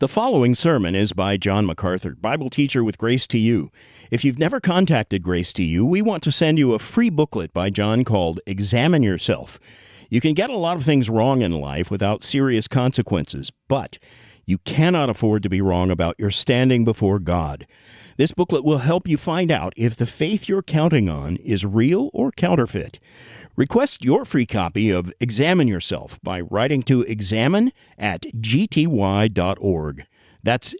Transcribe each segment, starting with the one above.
The following sermon is by John MacArthur, Bible teacher with Grace to You. If you've never contacted Grace to You, we want to send you a free booklet by John called Examine Yourself. You can get a lot of things wrong in life without serious consequences, but you cannot afford to be wrong about your standing before God. This booklet will help you find out if the faith you're counting on is real or counterfeit. Request your free copy of Examine Yourself by writing to examine@gty.org. That's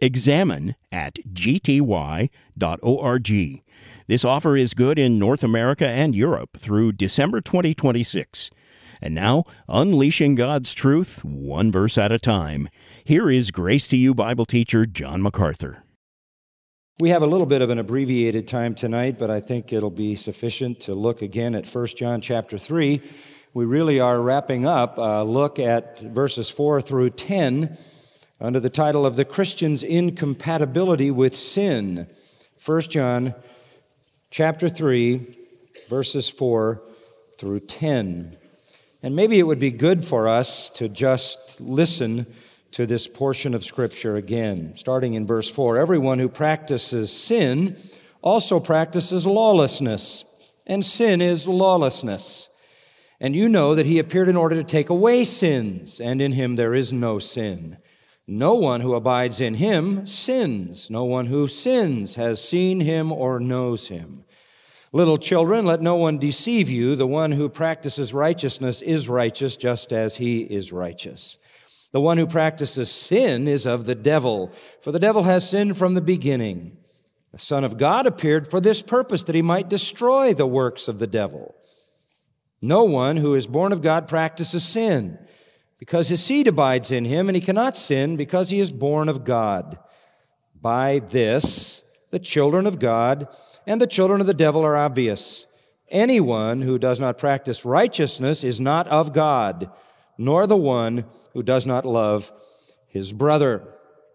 examine@gty.org. This offer is good in North America and Europe through December 2026. And now, unleashing God's truth, one verse at a time. Here is Grace to You Bible teacher John MacArthur. We have a little bit of an abbreviated time tonight, but I think it'll be sufficient to look again at 1 John chapter 3. We really are wrapping up a look at verses 4 through 10 under the title of The Christian's Incompatibility with Sin. 1 John chapter 3, verses 4 through 10. And maybe it would be good for us to just listen to this portion of Scripture again, starting in verse 4. Everyone who practices sin also practices lawlessness, and sin is lawlessness. And you know that he appeared in order to take away sins, and in him there is no sin. No one who abides in him sins. No one who sins has seen him or knows him. Little children, let no one deceive you. The one who practices righteousness is righteous, just as he is righteous. The one who practices sin is of the devil, for the devil has sinned from the beginning. The Son of God appeared for this purpose, that he might destroy the works of the devil. No one who is born of God practices sin, because his seed abides in him, and he cannot sin because he is born of God. By this, the children of God and the children of the devil are obvious. Anyone who does not practice righteousness is not of God, nor the one who does not love his brother.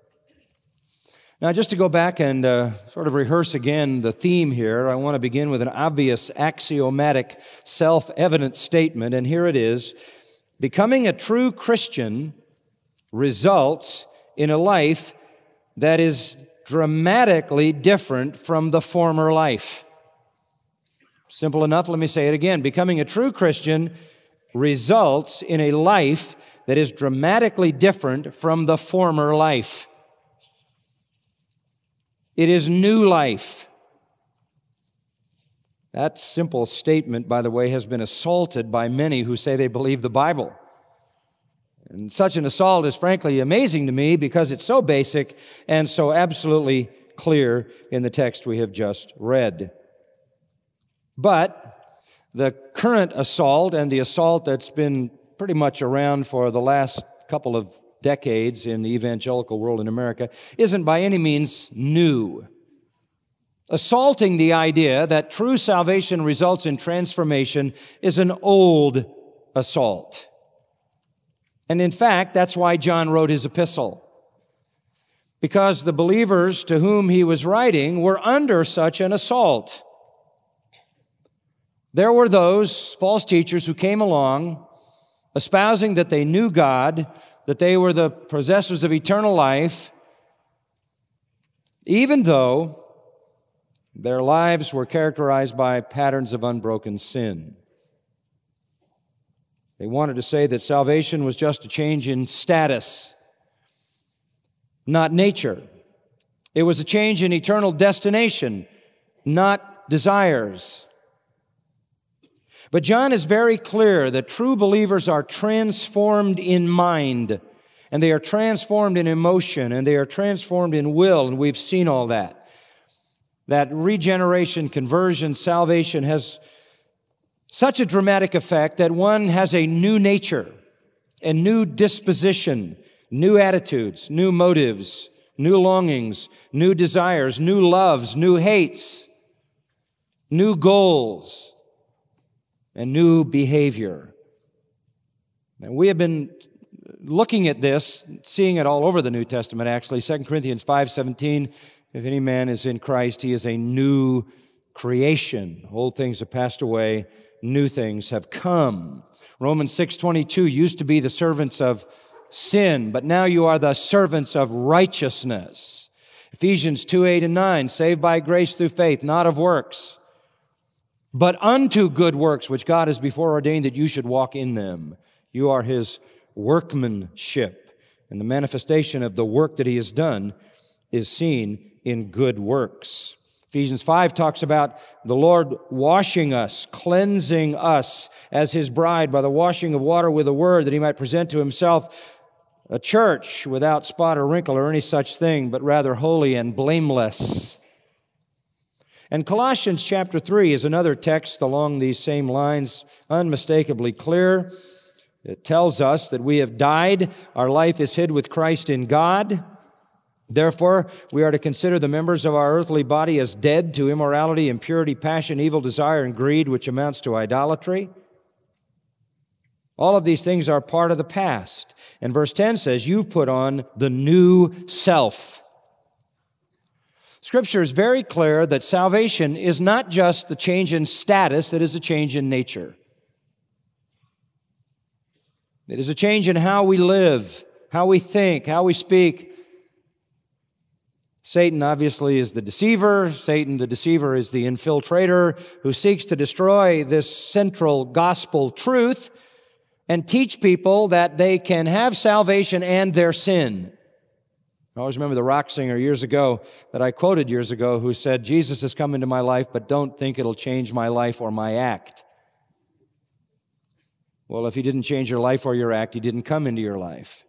Now, just to go back and sort of rehearse again the theme here, I want to begin with an obvious, axiomatic, self-evident statement, and here it is. Becoming a true Christian results in a life that is dramatically different from the former life. Simple enough, let me say it again. Becoming a true Christian results in a life that is dramatically different from the former life. It is new life. That simple statement, by the way, has been assaulted by many who say they believe the Bible. And such an assault is frankly amazing to me because it's so basic and so absolutely clear in the text we have just read. But the current assault and the assault that's been pretty much around for the last couple of decades in the evangelical world in America isn't by any means new. Assaulting the idea that true salvation results in transformation is an old assault. And in fact, that's why John wrote his epistle. Because the believers to whom he was writing were under such an assault. There were those false teachers who came along espousing that they knew God, that they were the possessors of eternal life, even though their lives were characterized by patterns of unbroken sin. They wanted to say that salvation was just a change in status, not nature. It was a change in eternal destination, not desires. But John is very clear that true believers are transformed in mind, and they are transformed in emotion, and they are transformed in will, and we've seen all that. That regeneration, conversion, salvation has such a dramatic effect that one has a new nature, a new disposition, new attitudes, new motives, new longings, new desires, new loves, new hates, new goals, and new behavior. And we have been looking at this, seeing it all over the New Testament, actually. 2 Corinthians 5:17, if any man is in Christ, he is a new creation. Old things have passed away, new things have come. Romans 6:22 used to be the servants of sin, but now you are the servants of righteousness. Ephesians 2:8-9, saved by grace through faith, not of works, but unto good works, which God has before ordained that you should walk in them. You are His workmanship, and the manifestation of the work that He has done is seen in good works. Ephesians 5 talks about the Lord washing us, cleansing us as His bride by the washing of water with the Word, that He might present to Himself a church without spot or wrinkle or any such thing, but rather holy and blameless. And Colossians chapter 3 is another text along these same lines, unmistakably clear. It tells us that we have died, our life is hid with Christ in God. Therefore, we are to consider the members of our earthly body as dead to immorality, impurity, passion, evil desire, and greed, which amounts to idolatry. All of these things are part of the past. And verse 10 says, you've put on the new self. Scripture is very clear that salvation is not just the change in status, it is a change in nature. It is a change in how we live, how we think, how we speak. Satan obviously is the deceiver. Satan, the deceiver, is the infiltrator who seeks to destroy this central gospel truth and teach people that they can have salvation and their sin. I always remember the rock singer years ago that I quoted years ago who said, Jesus has come into my life, but don't think it'll change my life or my act. Well, if He didn't change your life or your act, He didn't come into your life.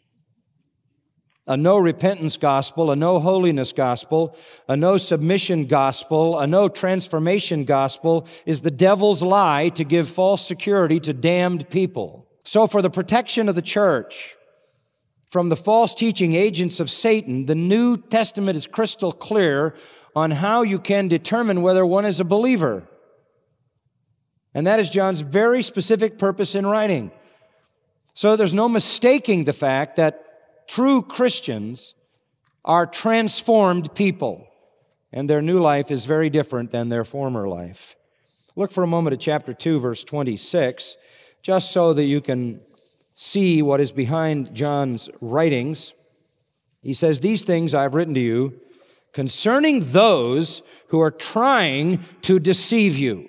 A no repentance gospel, a no holiness gospel, a no submission gospel, a no transformation gospel is the devil's lie to give false security to damned people. So for the protection of the church from the false teaching agents of Satan, the New Testament is crystal clear on how you can determine whether one is a believer. And that is John's very specific purpose in writing. So there's no mistaking the fact that true Christians are transformed people, and their new life is very different than their former life. Look for a moment at chapter 2, verse 26, just so that you can see what is behind John's writings. He says, these things I've written to you concerning those who are trying to deceive you.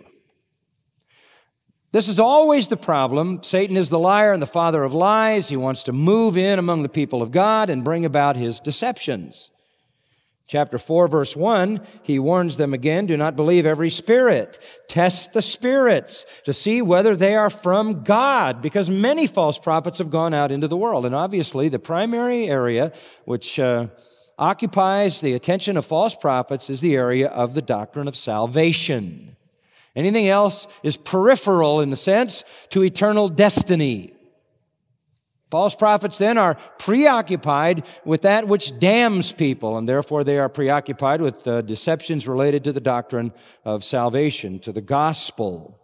This is always the problem. Satan is the liar and the father of lies. He wants to move in among the people of God and bring about his deceptions. Chapter 4, verse 1, he warns them again, do not believe every spirit. Test the spirits to see whether they are from God, because many false prophets have gone out into the world. And obviously, the primary area which occupies the attention of false prophets is the area of the doctrine of salvation. Anything else is peripheral in the sense to eternal destiny. False prophets then are preoccupied with that which damns people, and therefore they are preoccupied with deceptions related to the doctrine of salvation, to the gospel.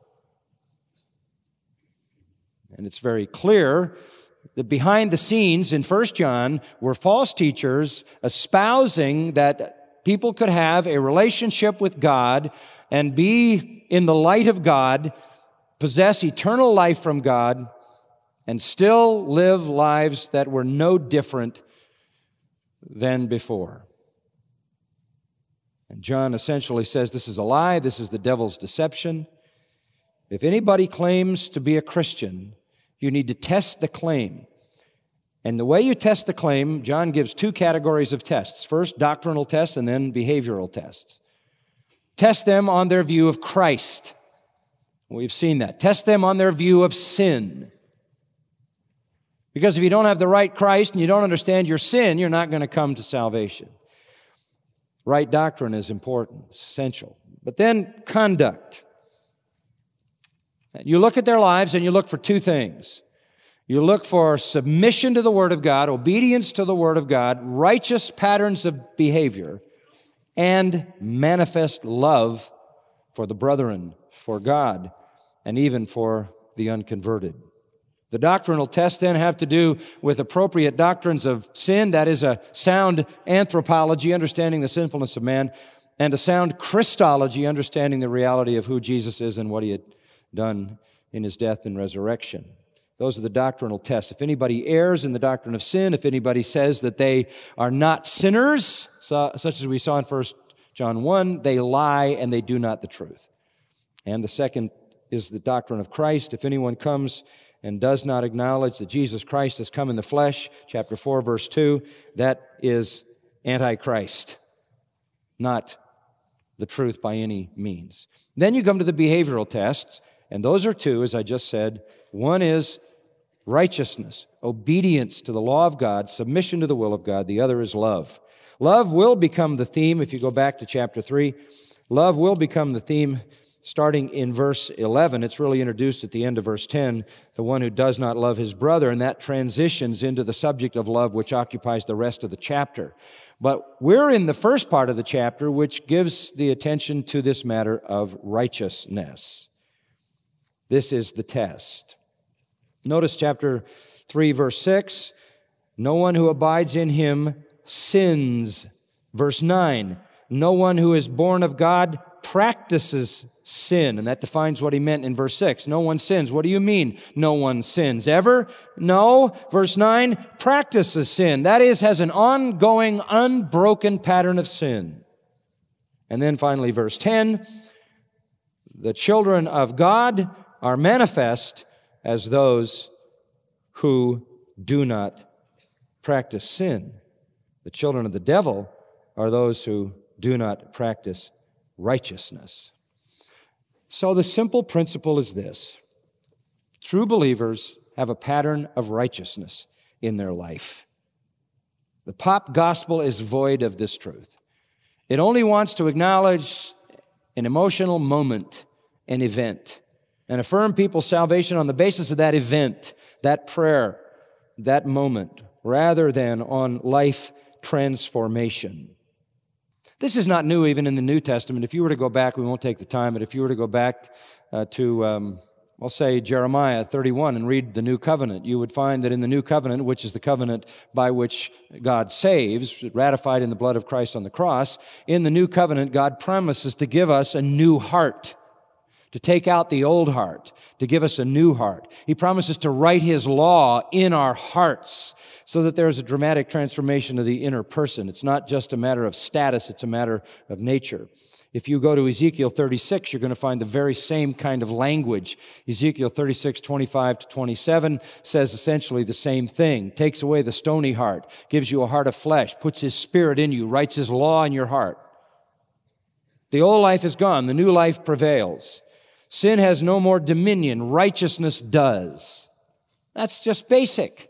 And it's very clear that behind the scenes in 1 John were false teachers espousing that people could have a relationship with God and be in the light of God, possess eternal life from God, and still live lives that were no different than before. And John essentially says this is a lie, this is the devil's deception. If anybody claims to be a Christian, you need to test the claim. And the way you test the claim, John gives two categories of tests. First, doctrinal tests, and then behavioral tests. Test them on their view of Christ. We've seen that. Test them on their view of sin. Because if you don't have the right Christ and you don't understand your sin, you're not going to come to salvation. Right doctrine is important, it's essential. But then conduct. You look at their lives and you look for two things. You look for submission to the Word of God, obedience to the Word of God, righteous patterns of behavior, and manifest love for the brethren, for God, and even for the unconverted. The doctrinal tests then have to do with appropriate doctrines of sin, that is a sound anthropology, understanding the sinfulness of man, and a sound Christology, understanding the reality of who Jesus is and what He had done in His death and resurrection. Those are the doctrinal tests. If anybody errs in the doctrine of sin, if anybody says that they are not sinners, such as we saw in 1 John 1, they lie and they do not the truth. And the second is the doctrine of Christ. If anyone comes and does not acknowledge that Jesus Christ has come in the flesh, chapter 4, verse 2, that is Antichrist, not the truth by any means. Then you come to the behavioral tests, and those are two, as I just said. One is righteousness, obedience to the law of God, submission to the will of God. The other is love. Love will become the theme, if you go back to chapter 3. Love will become the theme starting in verse 11. It's really introduced at the end of verse 10, the one who does not love his brother, and that transitions into the subject of love, which occupies the rest of the chapter. But we're in the first part of the chapter, which gives the attention to this matter of righteousness. This is the test. Notice chapter 3, verse 6, no one who abides in him sins. Verse 9, no one who is born of God practices sin. And that defines what he meant in verse 6. No one sins. What do you mean, no one sins? Ever? No. Verse 9, practices sin. That is, has an ongoing, unbroken pattern of sin. And then finally, verse 10, the children of God are manifest as those who do not practice sin. The children of the devil are those who do not practice righteousness. So the simple principle is this. True believers have a pattern of righteousness in their life. The pop gospel is void of this truth. It only wants to acknowledge an emotional moment, an event, and affirm people's salvation on the basis of that event, that prayer, that moment, rather than on life transformation. This is not new even in the New Testament. If you were to go back, we won't take the time, but if you were to go back to, I'll say Jeremiah 31 and read the New Covenant, you would find that in the New Covenant, which is the covenant by which God saves, ratified in the blood of Christ on the cross, in the New Covenant, God promises to give us a new heart, to take out the old heart, to give us a new heart. He promises to write His law in our hearts so that there's a dramatic transformation of the inner person. It's not just a matter of status, it's a matter of nature. If you go to Ezekiel 36, you're going to find the very same kind of language. Ezekiel 36, 25 to 27 says essentially the same thing. Takes away the stony heart, gives you a heart of flesh, puts His Spirit in you, writes His law in your heart. The old life is gone, the new life prevails. Sin has no more dominion, righteousness does. That's just basic.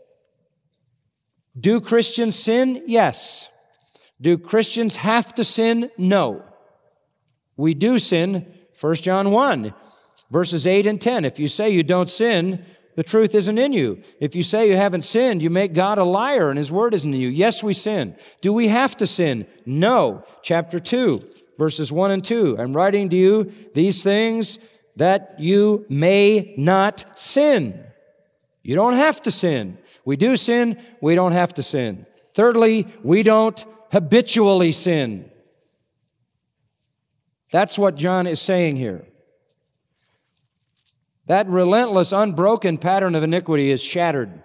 Do Christians sin? Yes. Do Christians have to sin? No. We do sin, 1 John 1, verses 8 and 10. If you say you don't sin, the truth isn't in you. If you say you haven't sinned, you make God a liar and His word isn't in you. Yes, we sin. Do we have to sin? No. Chapter 2, verses 1 and 2. I'm writing to you these things that you may not sin. You don't have to sin. We do sin, we don't have to sin. Thirdly, we don't habitually sin. That's what John is saying here. That relentless, unbroken pattern of iniquity is shattered.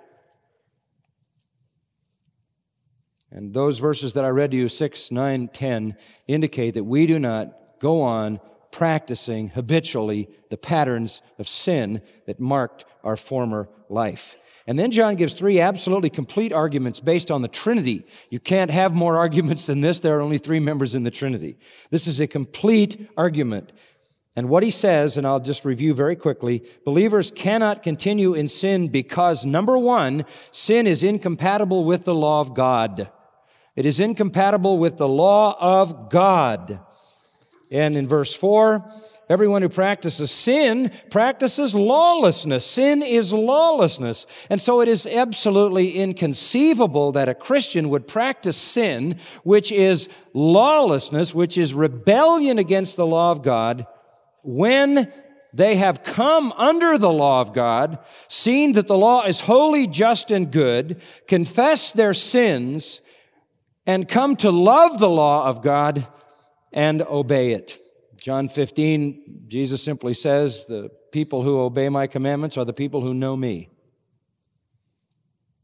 And those verses that I read to you, 6, 9, 10, indicate that we do not go on practicing habitually the patterns of sin that marked our former life. And then John gives 3 absolutely complete arguments based on the Trinity. You can't have more arguments than this. There are only 3 members in the Trinity. This is a complete argument. And what he says, and I'll just review very quickly, believers cannot continue in sin because, number 1, sin is incompatible with the law of God. It is incompatible with the law of God. And in verse 4, everyone who practices sin practices lawlessness. Sin is lawlessness. And so it is absolutely inconceivable that a Christian would practice sin, which is lawlessness, which is rebellion against the law of God, when they have come under the law of God, seen that the law is holy, just, and good, confess their sins, and come to love the law of God and obey it. John 15, Jesus simply says, the people who obey my commandments are the people who know me.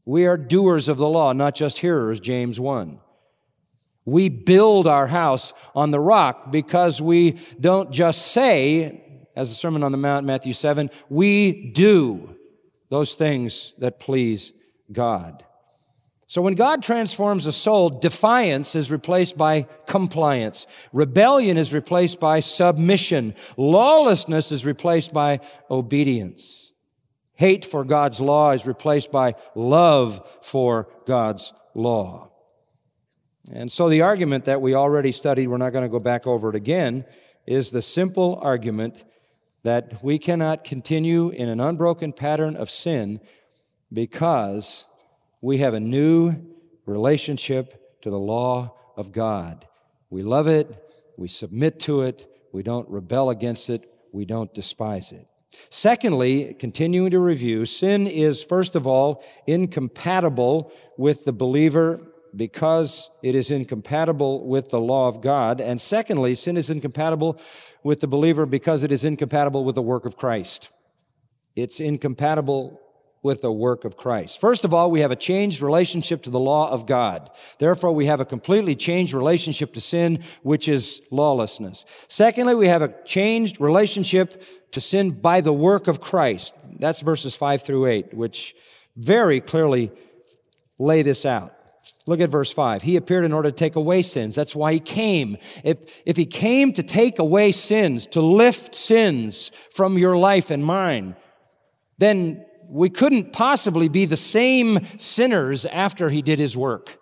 We are doers of the law, not just hearers, James 1. We build our house on the rock because we don't just say, as the Sermon on the Mount, Matthew 7, we do those things that please God. So when God transforms a soul, defiance is replaced by compliance. Rebellion is replaced by submission. Lawlessness is replaced by obedience. Hate for God's law is replaced by love for God's law. And so the argument that we already studied, we're not going to go back over it again, is the simple argument that we cannot continue in an unbroken pattern of sin because we have a new relationship to the law of God. We love it, we submit to it, we don't rebel against it, we don't despise it. Secondly, continuing to review, sin is, first of all, incompatible with the believer because it is incompatible with the law of God. And secondly, sin is incompatible with the believer because it is incompatible with the work of Christ. It's incompatible with the work of Christ. First of all, we have a changed relationship to the law of God. Therefore, we have a completely changed relationship to sin, which is lawlessness. Secondly, we have a changed relationship to sin by the work of Christ. That's verses 5 through 8, which very clearly lay this out. Look at verse 5. He appeared in order to take away sins. That's why he came. If he came to take away sins, to lift sins from your life and mine, then we couldn't possibly be the same sinners after he did his work.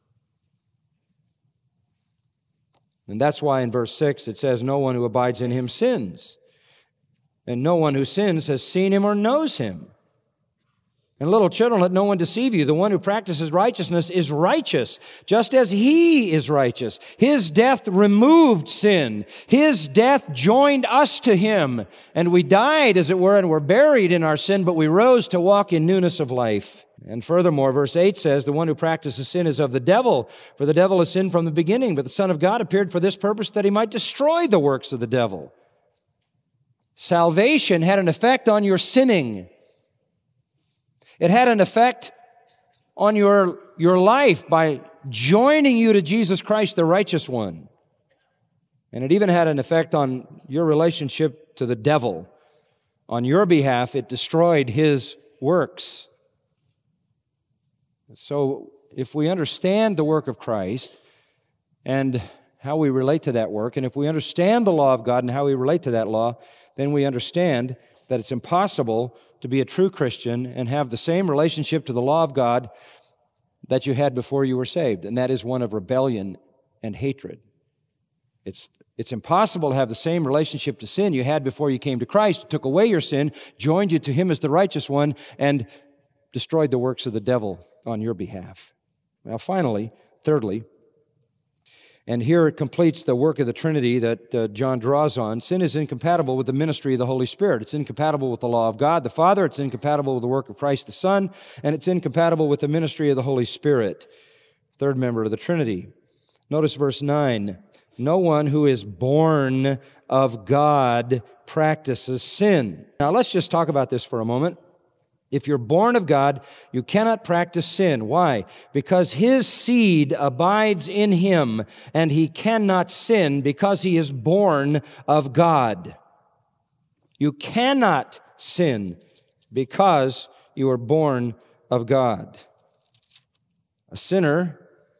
And that's why in verse 6 it says, no one who abides in him sins. And no one who sins has seen him or knows him. And little children, let no one deceive you. The one who practices righteousness is righteous, just as he is righteous. His death removed sin. His death joined us to him. And we died, as it were, and were buried in our sin, but we rose to walk in newness of life. And furthermore, verse 8 says, the one who practices sin is of the devil, for the devil has sinned from the beginning. But the Son of God appeared for this purpose, that he might destroy the works of the devil. Salvation had an effect on your sinning. It had an effect on your life by joining you to Jesus Christ, the righteous one. And it even had an effect on your relationship to the devil. On your behalf, it destroyed his works. So if we understand the work of Christ and how we relate to that work, and if we understand the law of God and how we relate to that law, then we understand that it's impossible to be a true Christian and have the same relationship to the law of God that you had before you were saved, and that is one of rebellion and hatred. It's impossible to have the same relationship to sin you had before you came to Christ, who took away your sin, joined you to him as the righteous one, and destroyed the works of the devil on your behalf. Now finally, thirdly, and here it completes the work of the Trinity that John draws on. Sin is incompatible with the ministry of the Holy Spirit. It's incompatible with the law of God the Father. It's incompatible with the work of Christ the Son. And it's incompatible with the ministry of the Holy Spirit. Third member of the Trinity. Notice verse 9. No one who is born of God practices sin. Now let's just talk about this for a moment. If you're born of God, you cannot practice sin. Why? Because his seed abides in him, and he cannot sin because he is born of God. You cannot sin because you are born of God. A sinner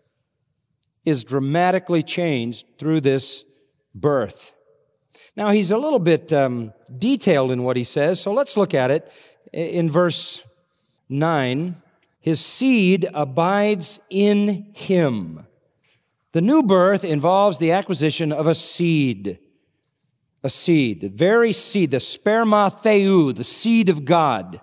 is dramatically changed through this birth. Now, he's a little bit detailed in what he says, so let's look at it. In verse 9, his seed abides in him. The new birth involves the acquisition of a seed. A seed, the very seed, the sperma theou, the seed of God.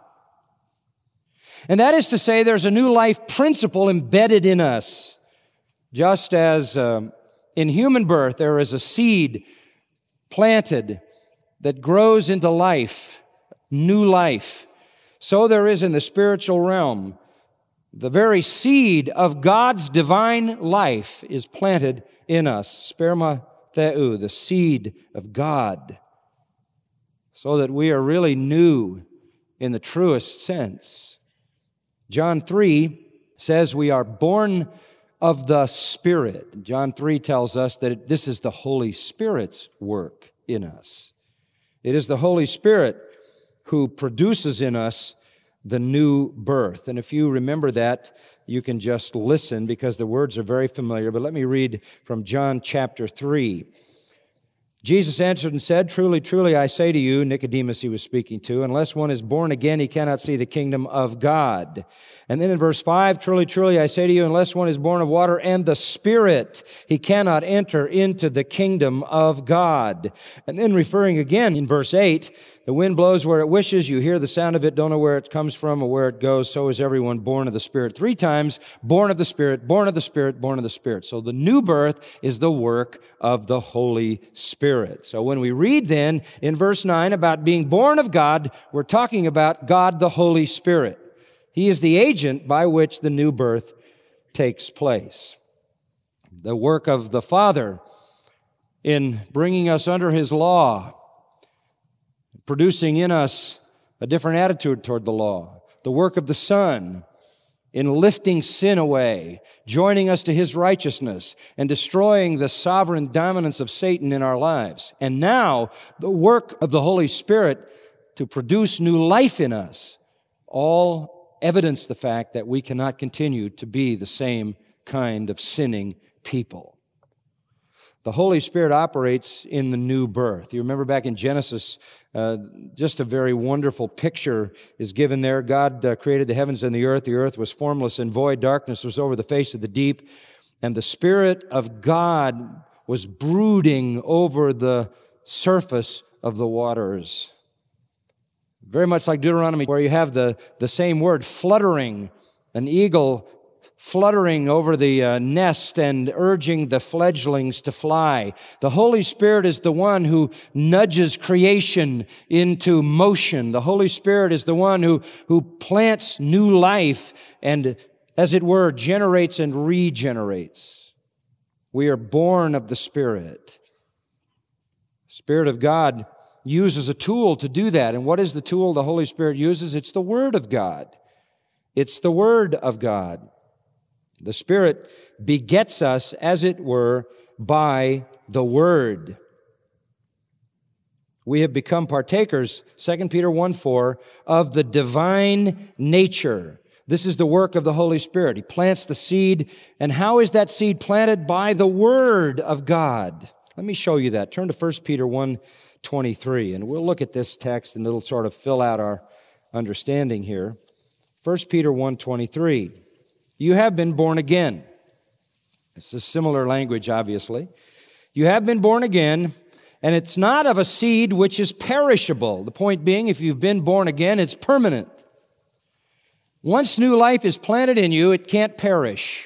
And that is to say, there's a new life principle embedded in us. Just as in human birth, there is a seed planted that grows into life, new life. So there is in the spiritual realm. The very seed of God's divine life is planted in us. Sperma theou, the seed of God. So that we are really new in the truest sense. John 3 says we are born of the Spirit. John 3 tells us that this is the Holy Spirit's work in us. It is the Holy Spirit who produces in us the new birth. And if you remember that, you can just listen because the words are very familiar. But let me read from John chapter 3. Jesus answered and said, "Truly, truly, I say to you," Nicodemus he was speaking to, "unless one is born again, he cannot see the kingdom of God." And then in verse 5, "Truly, truly, I say to you, unless one is born of water and the Spirit, he cannot enter into the kingdom of God." And then referring again in verse 8, "The wind blows where it wishes, you hear the sound of it, don't know where it comes from or where it goes, so is everyone born of the Spirit." 3 times, born of the Spirit, born of the Spirit, born of the Spirit. So the new birth is the work of the Holy Spirit. So when we read then in verse 9 about being born of God, we're talking about God the Holy Spirit. He is the agent by which the new birth takes place. The work of the Father in bringing us under His law, producing in us a different attitude toward the law. The work of the Son in lifting sin away, joining us to His righteousness, and destroying the sovereign dominance of Satan in our lives. And now, the work of the Holy Spirit to produce new life in us, all evidence the fact that we cannot continue to be the same kind of sinning people. The Holy Spirit operates in the new birth. You remember back in Genesis, just a very wonderful picture is given there. God created the heavens and the earth. The earth was formless and void. Darkness was over the face of the deep. And the Spirit of God was brooding over the surface of the waters. Very much like Deuteronomy, where you have the same word, fluttering, an eagle fluttering over the nest and urging the fledglings to fly. The Holy Spirit is the one who nudges creation into motion. The Holy Spirit is the one who plants new life and, as it were, generates and regenerates. We are born of the Spirit. The Spirit of God uses a tool to do that. And what is the tool the Holy Spirit uses? It's the Word of God. It's the Word of God. The Spirit begets us, as it were, by the Word. We have become partakers, 2 Peter 1:4, of the divine nature. This is the work of the Holy Spirit. He plants the seed. And how is that seed planted? By the Word of God. Let me show you that. Turn to 1 Peter 1:23, and we'll look at this text and it'll sort of fill out our understanding here. 1 Peter 1:23. You have been born again. It's a similar language, obviously. You have been born again, and it's not of a seed which is perishable. The point being, if you've been born again, it's permanent. Once new life is planted in you, it can't perish.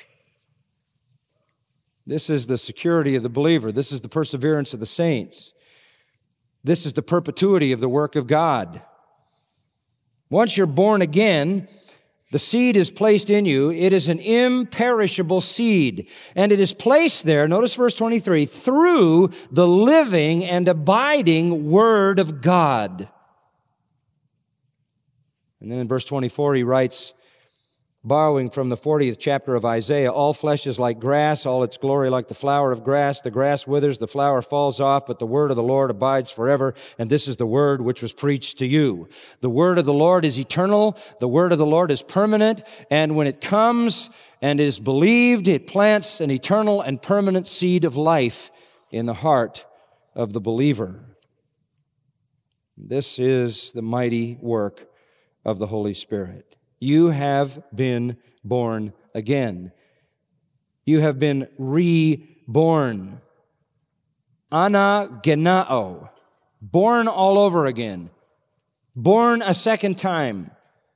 This is the security of the believer. This is the perseverance of the saints. This is the perpetuity of the work of God. Once you're born again, the seed is placed in you. It is an imperishable seed. And it is placed there, notice verse 23, through the living and abiding Word of God. And then in verse 24 he writes, borrowing from the 40th chapter of Isaiah, all flesh is like grass, all its glory like the flower of grass. The grass withers, the flower falls off, but the word of the Lord abides forever. And this is the word which was preached to you. The word of the Lord is eternal. The word of the Lord is permanent. And when it comes and is believed, it plants an eternal and permanent seed of life in the heart of the believer. This is the mighty work of the Holy Spirit. You have been born again. You have been reborn. Anagenao. Born all over again. Born a second time.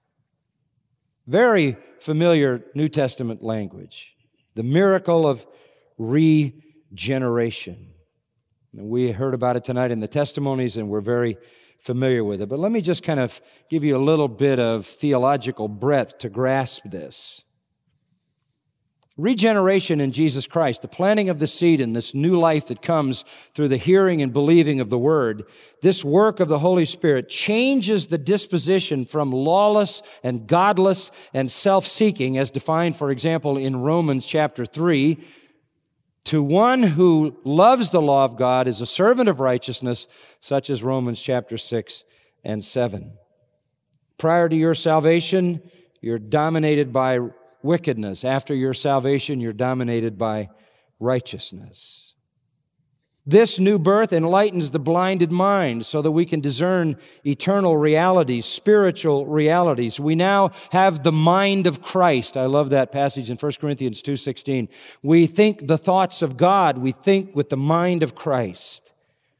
Very familiar New Testament language. The miracle of regeneration. And we heard about it tonight in the testimonies, and we're very familiar with it. But let me just kind of give you a little bit of theological breadth to grasp this. Regeneration in Jesus Christ, the planting of the seed in this new life that comes through the hearing and believing of the Word, this work of the Holy Spirit changes the disposition from lawless and godless and self-seeking, as defined, for example, in Romans chapter 3, to one who loves the law of God, is a servant of righteousness, such as Romans chapter 6 and 7. Prior to your salvation, you're dominated by wickedness. After your salvation, you're dominated by righteousness. This new birth enlightens the blinded mind so that we can discern eternal realities, spiritual realities. We now have the mind of Christ. I love that passage in 1 Corinthians 2:16. We think the thoughts of God. We think with the mind of Christ.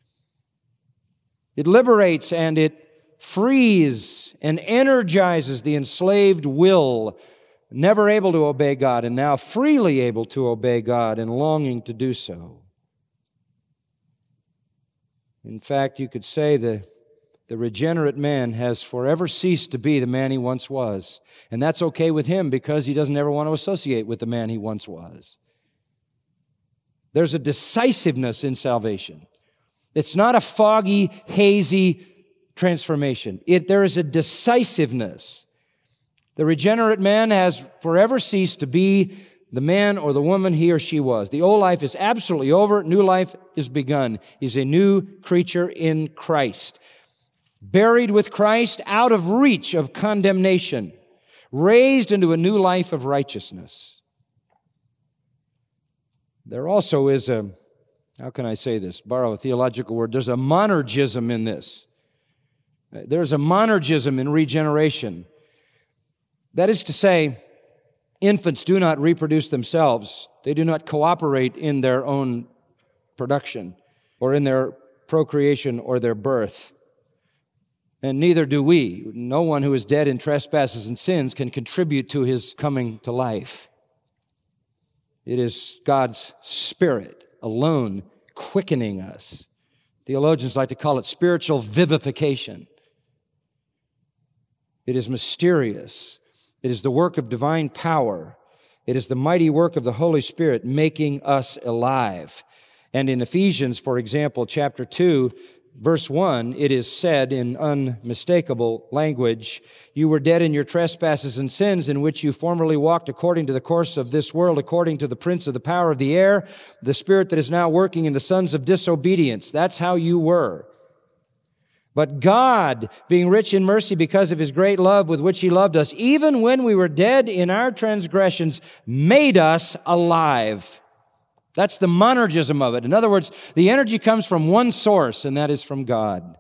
It liberates and it frees and energizes the enslaved will, never able to obey God, and now freely able to obey God and longing to do so. In fact, you could say the regenerate man has forever ceased to be the man he once was. And that's okay with him because he doesn't ever want to associate with the man he once was. There's a decisiveness in salvation. It's not a foggy, hazy transformation. There is a decisiveness. The regenerate man has forever ceased to be the man or the woman he or she was. The old life is absolutely over. New life is begun. He's a new creature in Christ. Buried with Christ, out of reach of condemnation. Raised into a new life of righteousness. There also is how can I say this? Borrow a theological word. There's a monergism in this. There's a monergism in regeneration. That is to say, infants do not reproduce themselves. They do not cooperate in their own production or in their procreation or their birth. And neither do we. No one who is dead in trespasses and sins can contribute to his coming to life. It is God's Spirit alone quickening us. Theologians like to call it spiritual vivification. It is mysterious. It is the work of divine power. It is the mighty work of the Holy Spirit making us alive. And in Ephesians, for example, chapter 2, verse 1, it is said in unmistakable language, "You were dead in your trespasses and sins in which you formerly walked according to the course of this world, according to the prince of the power of the air, the spirit that is now working in the sons of disobedience." That's how you were. But God, being rich in mercy because of His great love with which He loved us, even when we were dead in our transgressions, made us alive. That's the monergism of it. In other words, the energy comes from one source, and that is from God.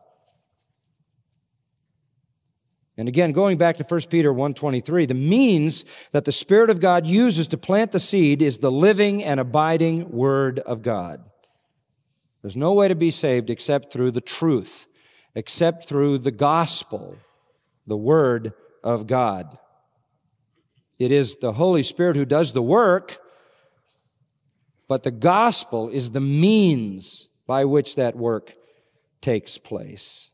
And again, going back to 1 Peter 1:23, the means that the Spirit of God uses to plant the seed is the living and abiding Word of God. There's no way to be saved except through the truth, except through the gospel, the Word of God. It is the Holy Spirit who does the work, but the gospel is the means by which that work takes place.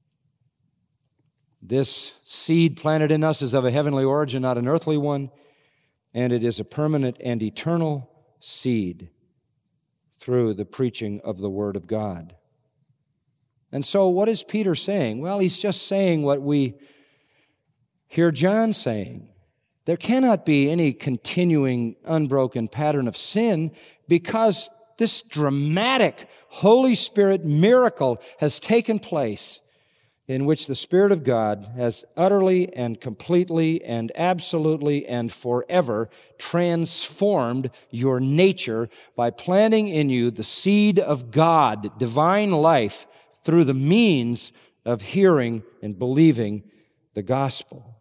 This seed planted in us is of a heavenly origin, not an earthly one, and it is a permanent and eternal seed through the preaching of the Word of God. And so what is Peter saying? Well, he's just saying what we hear John saying. There cannot be any continuing, unbroken pattern of sin because this dramatic Holy Spirit miracle has taken place in which the Spirit of God has utterly and completely and absolutely and forever transformed your nature by planting in you the seed of God, divine life, through the means of hearing and believing the gospel.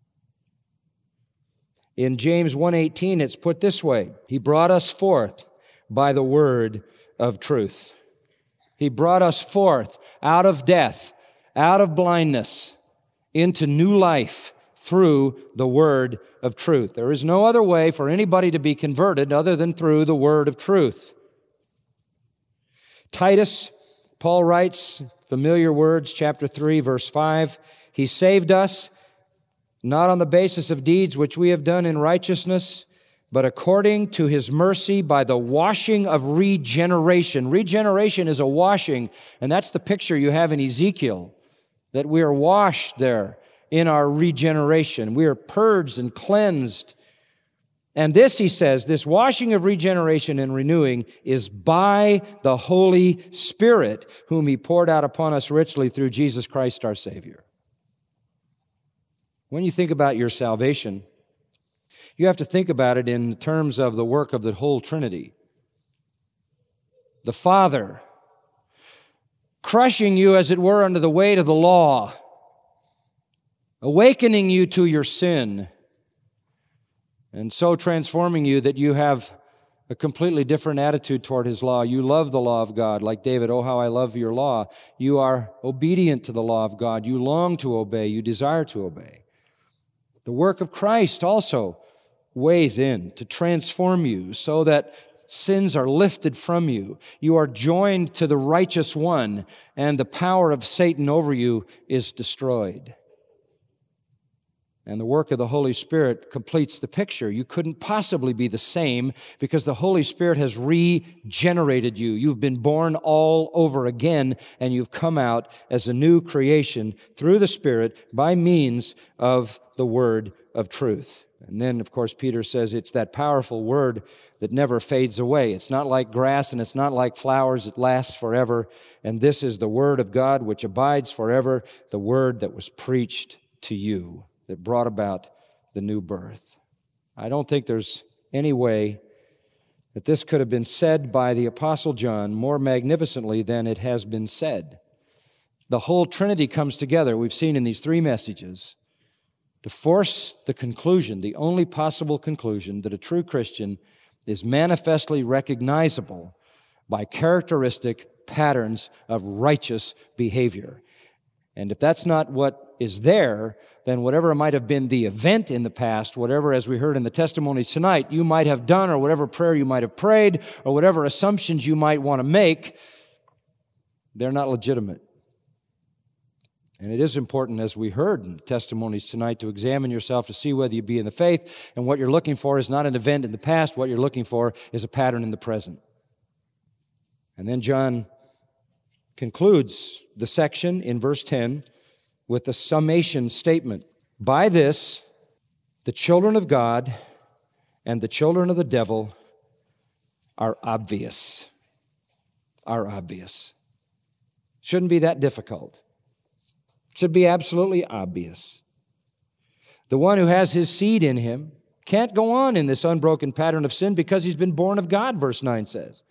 In James 1:18, it's put this way: He brought us forth by the word of truth. He brought us forth out of death, out of blindness, into new life through the word of truth. There is no other way for anybody to be converted other than through the word of truth. Titus, Paul writes, familiar words, chapter 3, verse 5, He saved us, not on the basis of deeds which we have done in righteousness, but according to his mercy by the washing of regeneration. Regeneration is a washing, and that's the picture you have in Ezekiel, that we are washed there in our regeneration. We are purged and cleansed. And this, he says, this washing of regeneration and renewing is by the Holy Spirit, whom he poured out upon us richly through Jesus Christ our Savior. When you think about your salvation, you have to think about it in terms of the work of the whole Trinity. The Father, crushing you, as it were, under the weight of the law, awakening you to your sin, and so transforming you that you have a completely different attitude toward his law. You love the law of God, like David, oh, how I love your law. You are obedient to the law of God. You long to obey. You desire to obey. The work of Christ also weighs in to transform you so that sins are lifted from you. You are joined to the righteous one, and the power of Satan over you is destroyed. And the work of the Holy Spirit completes the picture. You couldn't possibly be the same because the Holy Spirit has regenerated you. You've been born all over again, and you've come out as a new creation through the Spirit by means of the word of truth. And then, of course, Peter says it's that powerful word that never fades away. It's not like grass and it's not like flowers. It lasts forever. And this is the word of God which abides forever, the word that was preached to you, that brought about the new birth. I don't think there's any way that this could have been said by the Apostle John more magnificently than it has been said. The whole Trinity comes together, we've seen in these three messages, to force the conclusion, the only possible conclusion, that a true Christian is manifestly recognizable by characteristic patterns of righteous behavior. And if that's not what is there, then whatever might have been the event in the past, whatever, as we heard in the testimonies tonight, you might have done, or whatever prayer you might have prayed, or whatever assumptions you might want to make, they're not legitimate. And it is important, as we heard in the testimonies tonight, to examine yourself to see whether you be in the faith, and what you're looking for is not an event in the past. What you're looking for is a pattern in the present. And then John concludes the section in verse 10 with the summation statement. By this, the children of God and the children of the devil are obvious. Are obvious. Shouldn't be that difficult. Should be absolutely obvious. The one who has his seed in him can't go on in this unbroken pattern of sin because he's been born of God, verse 9 says.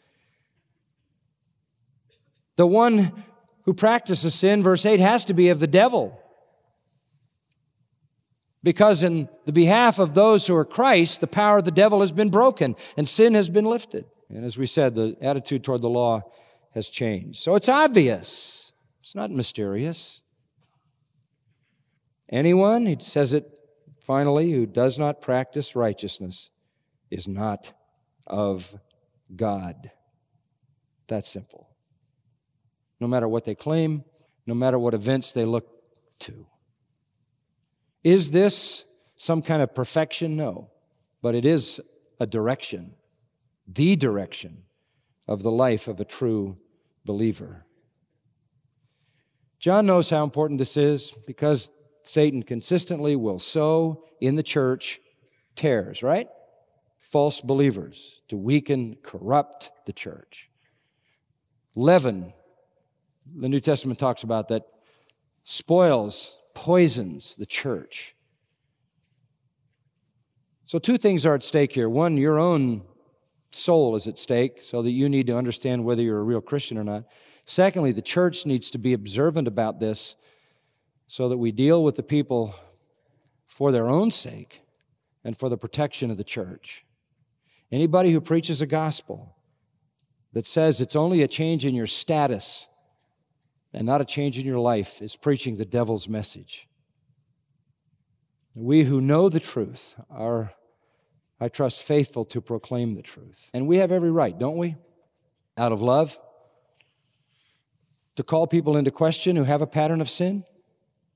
The one who practices sin, verse 8, has to be of the devil. Because in the behalf of those who are Christ, the power of the devil has been broken and sin has been lifted. And as we said, the attitude toward the law has changed. So it's obvious. It's not mysterious. Anyone, it says it finally, who does not practice righteousness is not of God. That's simple. No matter what they claim, no matter what events they look to. Is this some kind of perfection? No. But it is a direction, the direction of the life of a true believer. John knows how important this is because Satan consistently will sow in the church tares, right? False believers to weaken, corrupt the church. Leaven, the New Testament talks about that, spoils, poisons the church. So two things are at stake here. One, your own soul is at stake, so that you need to understand whether you're a real Christian or not. Secondly, the church needs to be observant about this so that we deal with the people for their own sake and for the protection of the church. Anybody who preaches a gospel that says it's only a change in your status and not a change in your life is preaching the devil's message. We who know the truth are, I trust, faithful to proclaim the truth. And we have every right, don't we? Out of love, to call people into question who have a pattern of sin.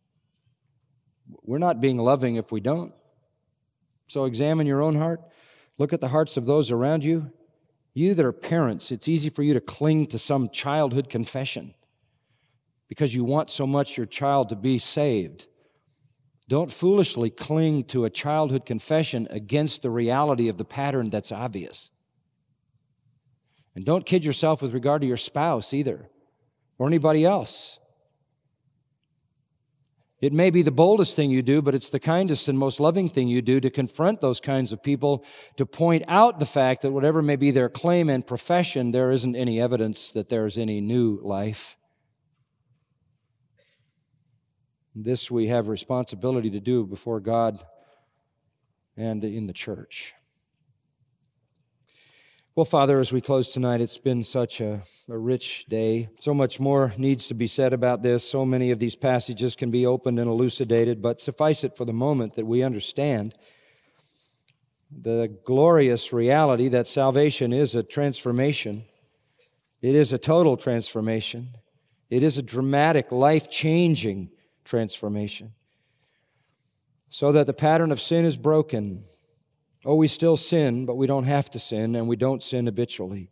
We're not being loving if we don't. So examine your own heart. Look at the hearts of those around you. You that are parents, it's easy for you to cling to some childhood confession because you want so much your child to be saved. Don't foolishly cling to a childhood confession against the reality of the pattern that's obvious. And don't kid yourself with regard to your spouse either, or anybody else. It may be the boldest thing you do, but it's the kindest and most loving thing you do to confront those kinds of people, to point out the fact that whatever may be their claim and profession, there isn't any evidence that there's any new life. This we have responsibility to do before God and in the church. Well, Father, as we close tonight, it's been such a rich day. So much more needs to be said about this. So many of these passages can be opened and elucidated, but suffice it for the moment that we understand the glorious reality that salvation is a transformation. It is a total transformation. It is a dramatic, life-changing transformation. So that the pattern of sin is broken. Oh, we still sin, but we don't have to sin, and we don't sin habitually.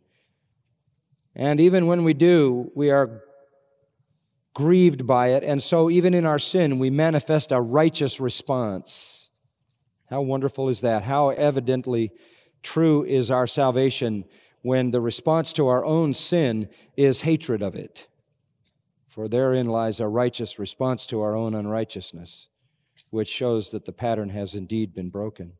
And even when we do, we are grieved by it, and so even in our sin, we manifest a righteous response. How wonderful is that? How evidently true is our salvation when the response to our own sin is hatred of it. For therein lies a righteous response to our own unrighteousness, which shows that the pattern has indeed been broken.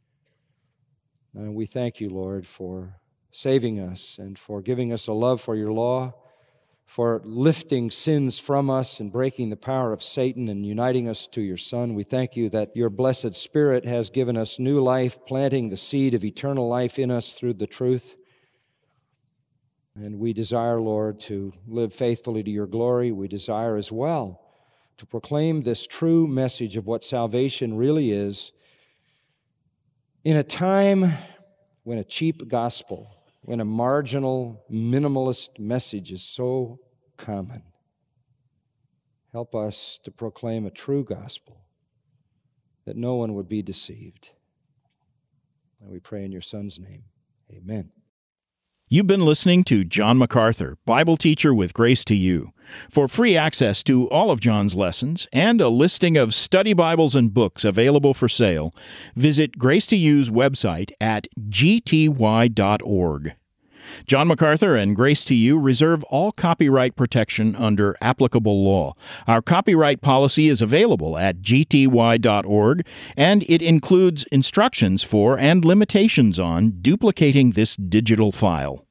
And we thank you, Lord, for saving us and for giving us a love for your law, for lifting sins from us and breaking the power of Satan and uniting us to your Son. We thank you that your blessed Spirit has given us new life, planting the seed of eternal life in us through the truth. And we desire, Lord, to live faithfully to your glory. We desire as well to proclaim this true message of what salvation really is in a time when a cheap gospel, when a marginal, minimalist message is so common. Help us to proclaim a true gospel, that no one would be deceived. And we pray in your Son's name. Amen. You've been listening to John MacArthur, Bible teacher with Grace to You. For free access to all of John's lessons and a listing of study Bibles and books available for sale, visit Grace to You's website at gty.org. John MacArthur and Grace to You reserve all copyright protection under applicable law. Our copyright policy is available at gty.org, and it includes instructions for and limitations on duplicating this digital file.